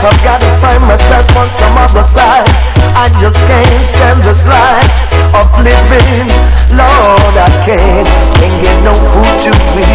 life, I've got to find myself on some other side. I just can't stand this life of living. Lord, I can't get no food to eat.